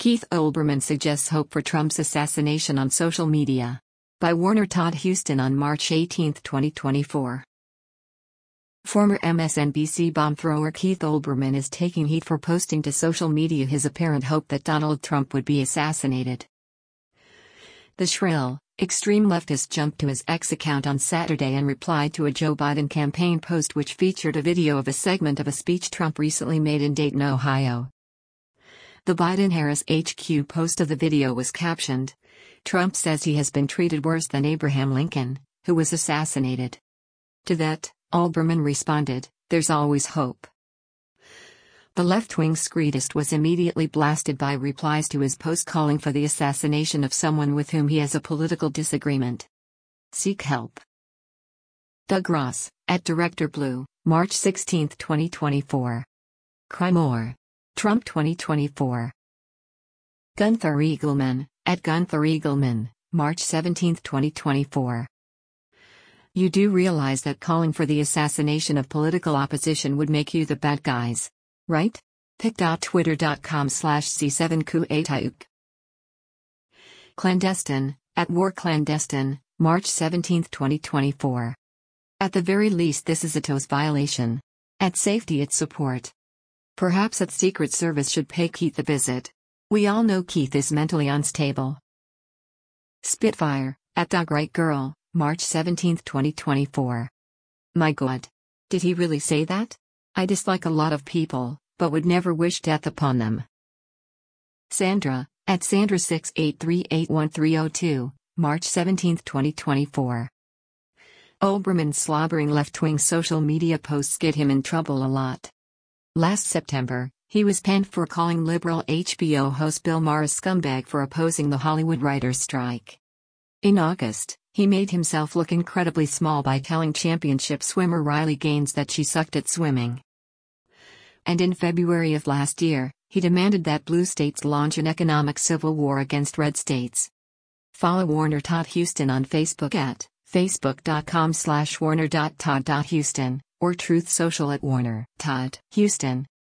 Keith Olbermann suggests hope for Trump's assassination on social media. By Warner Todd Huston on March 18, 2024. Former MSNBC bomb thrower Keith Olbermann is taking heat for posting to social media his apparent hope that Donald Trump would be assassinated. The shrill, extreme leftist jumped to his X account on Saturday and replied to a Joe Biden campaign post which featured a video of a segment of a speech Trump recently made in Dayton, Ohio. The Biden-Harris HQ post of the video was captioned, "Trump says he has been treated worse than Abraham Lincoln, who was assassinated." To that, Olbermann responded, "There's always hope." The left-wing screedist was immediately blasted by replies to his post calling for the assassination of someone with whom he has a political disagreement. Seek help. Doug Ross, at Director Blue, March 16, 2024. Cry more. Trump 2024. Gunther Eagleman, at Gunther Eagleman, March 17, 2024. You do realize that calling for the assassination of political opposition would make you the bad guys, right? pic.twitter.com/c7kuatauk. Clandestine, at War Clandestine, March 17, 2024. At the very least this is a TOS violation. At safety it's support. Perhaps at Secret Service should pay Keith a visit. We all know Keith is mentally unstable. Spitfire, at Dog Right Girl, March 17, 2024. My God. Did he really say that? I dislike a lot of people, but would never wish death upon them. Sandra, at Sandra683813002, March 17, 2024. Olbermann's slobbering left-wing social media posts get him in trouble a lot. Last September, he was panned for calling liberal HBO host Bill Maher a scumbag for opposing the Hollywood writers' strike. In August, he made himself look incredibly small by telling championship swimmer Riley Gaines that she sucked at swimming. And in February of last year, he demanded that blue states launch an economic civil war against red states. Follow Warner Todd Huston on Facebook at facebook.com/warner.todd.huston or Truth Social at Warner Todd Huston.